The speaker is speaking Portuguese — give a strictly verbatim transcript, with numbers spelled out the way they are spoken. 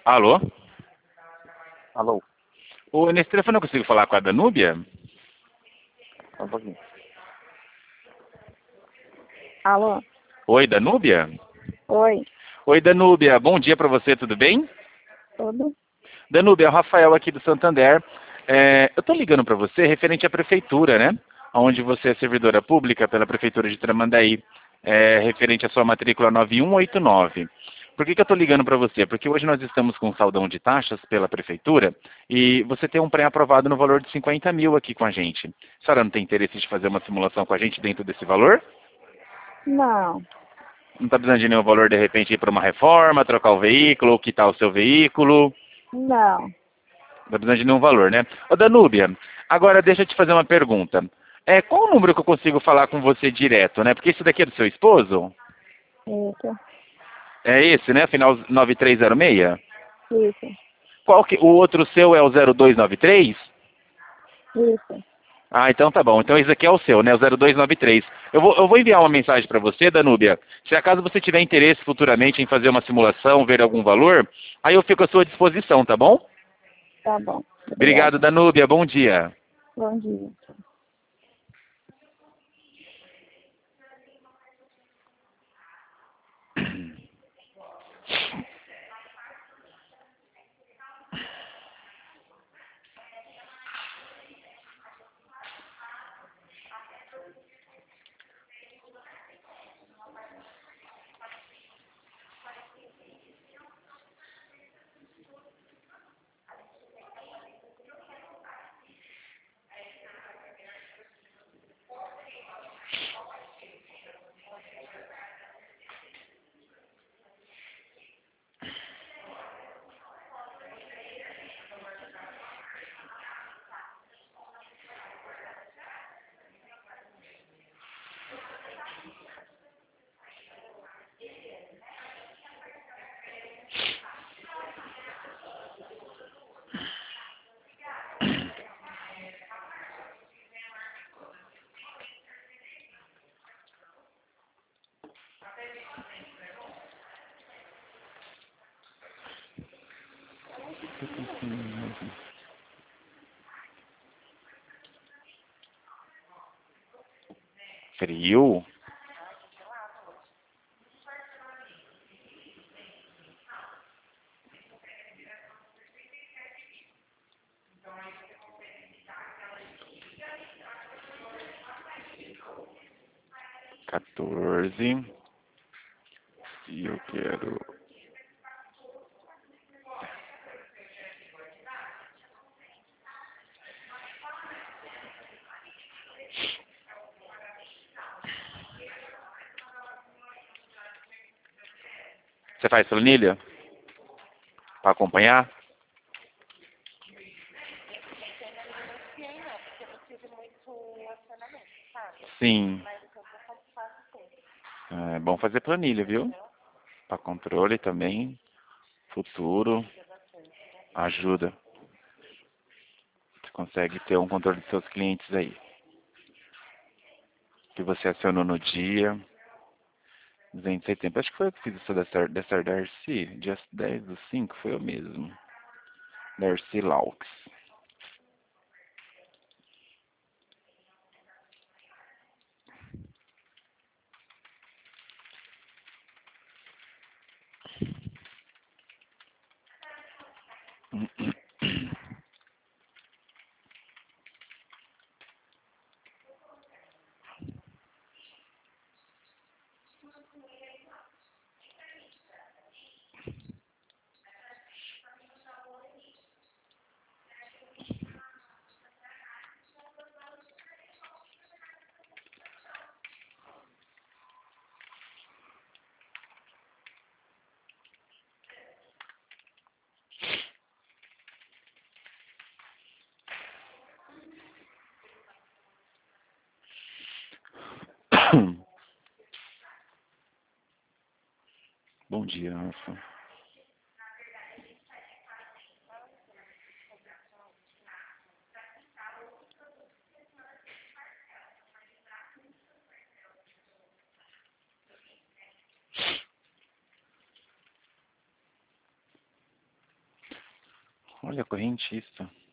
Alô? Alô, Ô, nesse telefone eu consigo falar com a Danúbia? só um pouquinho. Alô? Oi, Danúbia? Oi, Oi, Danúbia. Bom dia pra você, tudo bem? tudo? Danúbia, é o Rafael aqui do Santander. É, eu tô ligando pra você referente à prefeitura, né? Onde você é servidora pública pela prefeitura de Tramandaí, é, referente à sua matrícula nove um oito nove. Por que, que eu tô ligando pra você? Porque hoje nós estamos com um saldão de taxas pela prefeitura e você tem um pré-aprovado no valor de cinquenta mil aqui com a gente. A senhora não tem interesse de fazer uma simulação com a gente dentro desse valor? Não, Não está precisando de nenhum valor, de repente, ir para uma reforma, trocar o veículo, ou quitar o seu veículo? não. Não está precisando de nenhum valor, né? Ô, Danúbia, agora deixa eu te fazer uma pergunta. É, qual o número que eu consigo falar com você direto, né? Porque isso daqui é do seu esposo? Isso, É esse, né? Final nove três zero seis? isso, Qual que, o outro seu é o zero dois nove três? isso. Ah, então tá bom. Então esse aqui é o seu, né? O zero dois nove três. Eu vou, eu vou enviar uma mensagem para você, Danúbia. Se acaso você tiver interesse futuramente em fazer uma simulação, ver algum valor, aí eu fico à sua disposição, tá bom? Tá bom. Obrigado, Obrigada. Danúbia. Bom dia. Bom dia. Frio? quatorze. E eu quero... Você faz planilha? Para acompanhar? Sim. É bom fazer planilha, viu? Para controle também. Futuro. Ajuda. Você consegue ter um controle dos seus clientes aí. Que você acionou no dia. dezenove de setembro. Acho que foi eu que fiz isso dessa, dessa Darcy. Dia dez do cinco foi eu mesmo. Darcy Laux. Bom dia, Rafa. Olha, correntista.